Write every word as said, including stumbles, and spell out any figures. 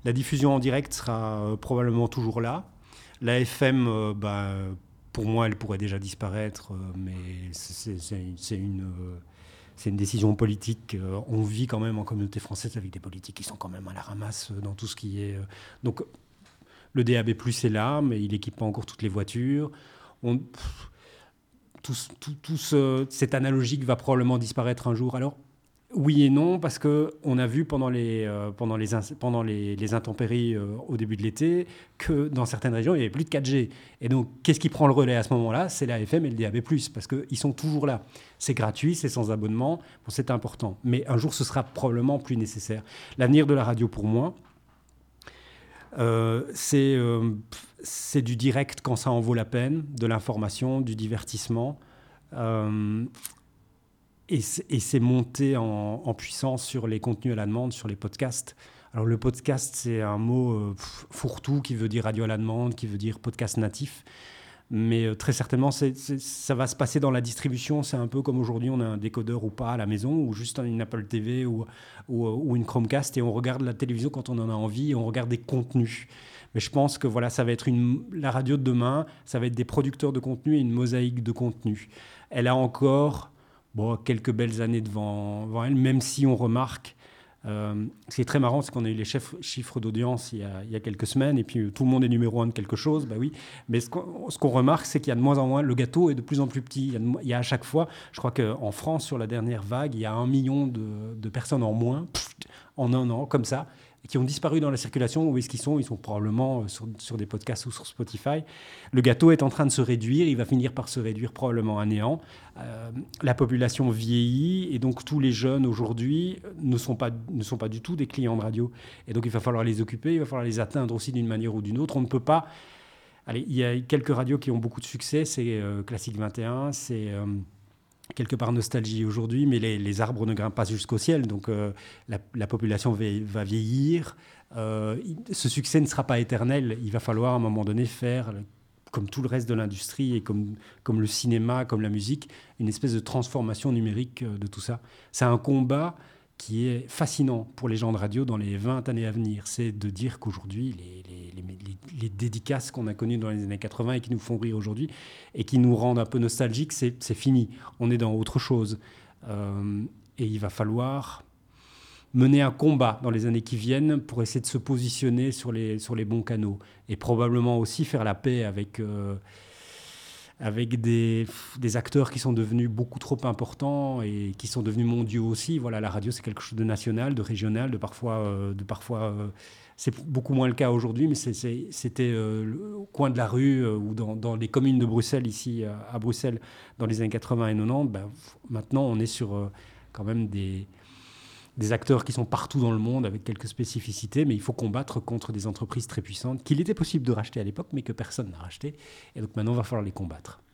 La diffusion en direct sera euh, probablement toujours là. La F M, euh, bah, pour moi, elle pourrait déjà disparaître, euh, mais c'est, c'est, c'est une... euh, c'est une décision politique. Euh, on vit quand même en communauté française avec des politiques qui sont quand même à la ramasse euh, dans tout ce qui est. Euh, donc le D A B plus, est là, mais il n'équipe pas encore toutes les voitures. On, pff, tout, tout, tout ce, cette analogique va probablement disparaître un jour. Alors, oui et non, parce qu'on a vu pendant les, euh, pendant les, ins- pendant les, les intempéries euh, au début de l'été que dans certaines régions, il n'y avait plus de quatre G. Et donc, qu'est-ce qui prend le relais à ce moment-là? C'est la F M et le D A B plus, parce qu'ils sont toujours là. C'est gratuit, c'est sans abonnement, bon, c'est important. Mais un jour, ce sera probablement plus nécessaire. L'avenir de la radio, pour moi, euh, c'est, euh, c'est du direct quand ça en vaut la peine, de l'information, du divertissement. Euh, et, c'est, et c'est monté en, en puissance sur les contenus à la demande, sur les podcasts. Alors le podcast, c'est un mot euh, fourre-tout qui veut dire radio à la demande, qui veut dire podcast natif. Mais euh, très certainement, c'est, c'est, ça va se passer dans la distribution. C'est un peu comme aujourd'hui, on a un décodeur ou pas à la maison, ou juste une Apple T V ou, ou, ou une Chromecast, et on regarde la télévision quand on en a envie, et on regarde des contenus. Mais je pense que voilà, ça va être une, la radio de demain, ça va être des producteurs de contenu et une mosaïque de contenu. Elle a encore bon, quelques belles années devant, devant elle, même si on remarque. Euh, ce qui est très marrant, c'est qu'on a eu les chefs, chiffres d'audience il y, a, il y a quelques semaines, et puis euh, tout le monde est numéro un de quelque chose, bah oui. Mais ce qu'on, ce qu'on remarque, c'est qu'il y a de moins en moins, le gâteau est de plus en plus petit. Il y a, de, il y a à chaque fois, je crois qu'en France, sur la dernière vague, il y a un million de, de personnes en moins, pff, en un an, comme ça, qui ont disparu dans la circulation. Où est-ce qu'ils sont? Ils sont probablement sur, sur des podcasts ou sur Spotify. Le gâteau est en train de se réduire, il va finir par se réduire probablement à néant. Euh, la population vieillit et donc tous les jeunes aujourd'hui ne sont pas, ne sont pas du tout des clients de radio. Et donc il va falloir les occuper, il va falloir les atteindre aussi d'une manière ou d'une autre. On ne peut pas... Allez, il y a quelques radios qui ont beaucoup de succès, c'est euh, Classique vingt et un, c'est... Euh, quelque part nostalgie aujourd'hui, mais les, les arbres ne grimpent pas jusqu'au ciel, donc euh, la, la population va, va vieillir. Euh, ce succès ne sera pas éternel. Il va falloir à un moment donné faire, comme tout le reste de l'industrie et comme, comme le cinéma, comme la musique, une espèce de transformation numérique de tout ça. C'est un combat qui est fascinant pour les gens de radio dans les vingt années à venir. C'est de dire qu'aujourd'hui, les, les, les, les, les dédicaces qu'on a connues dans les années quatre-vingts et qui nous font rire aujourd'hui et qui nous rendent un peu nostalgiques, c'est, c'est fini. On est dans autre chose. Euh, et il va falloir mener un combat dans les années qui viennent pour essayer de se positionner sur les, sur les bons canaux. Et probablement aussi faire la paix avec... Euh, avec des, des acteurs qui sont devenus beaucoup trop importants et qui sont devenus mondiaux aussi. Voilà, la radio, c'est quelque chose de national, de régional, de parfois... Euh, de parfois euh, c'est beaucoup moins le cas aujourd'hui, mais c'est, c'est, c'était euh, le, au coin de la rue euh, ou dans, dans les communes de Bruxelles, ici à, à Bruxelles, dans les années quatre-vingts et quatre-vingt-dix. Ben, maintenant, on est sur euh, quand même des... des acteurs qui sont partout dans le monde avec quelques spécificités, mais il faut combattre contre des entreprises très puissantes qu'il était possible de racheter à l'époque, mais que personne n'a racheté. Et donc maintenant, il va falloir les combattre.